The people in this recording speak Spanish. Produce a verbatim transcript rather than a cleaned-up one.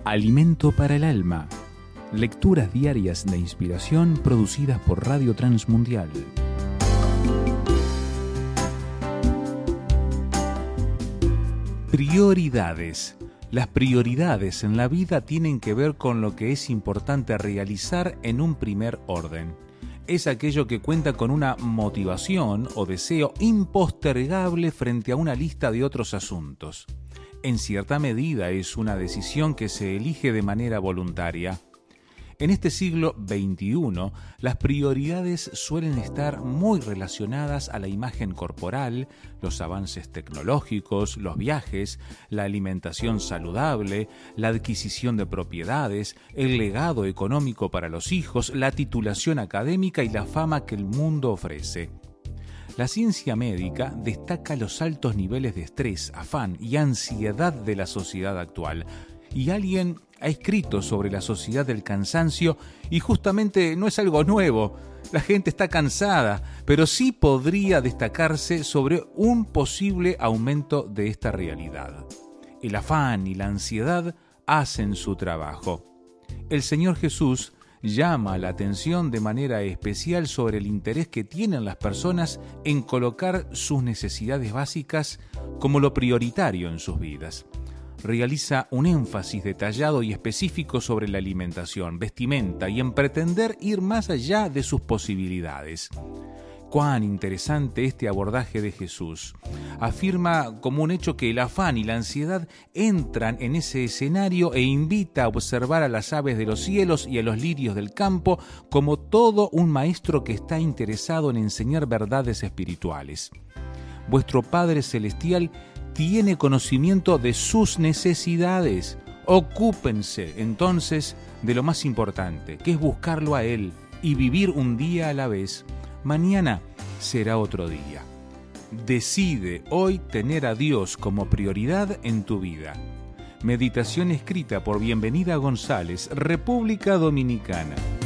Alimento para el alma. Lecturas diarias de inspiración producidas por Radio Transmundial. Prioridades. Las prioridades en la vida tienen que ver con lo que es importante realizar en un primer orden. Es aquello que cuenta con una motivación o deseo impostergable frente a una lista de otros asuntos. En cierta medida es una decisión que se elige de manera voluntaria. En este siglo veintiuno, las prioridades suelen estar muy relacionadas a la imagen corporal, los avances tecnológicos, los viajes, la alimentación saludable, la adquisición de propiedades, el legado económico para los hijos, la titulación académica y la fama que el mundo ofrece. La ciencia médica destaca los altos niveles de estrés, afán y ansiedad de la sociedad actual. Y alguien ha escrito sobre la sociedad del cansancio y justamente no es algo nuevo. La gente está cansada, pero sí podría destacarse sobre un posible aumento de esta realidad. El afán y la ansiedad hacen su trabajo. El Señor Jesús llama la atención de manera especial sobre el interés que tienen las personas en colocar sus necesidades básicas como lo prioritario en sus vidas. Realiza un énfasis detallado y específico sobre la alimentación, vestimenta y en pretender ir más allá de sus posibilidades. Cuán interesante este abordaje de Jesús. Afirma como un hecho que el afán y la ansiedad entran en ese escenario e invita a observar a las aves de los cielos y a los lirios del campo como todo un maestro que está interesado en enseñar verdades espirituales. Vuestro Padre Celestial tiene conocimiento de sus necesidades. Ocúpense entonces de lo más importante, que es buscarlo a Él y vivir un día a la vez. Mañana será otro día. Decide hoy tener a Dios como prioridad en tu vida. Meditación escrita por Bienvenida González, República Dominicana.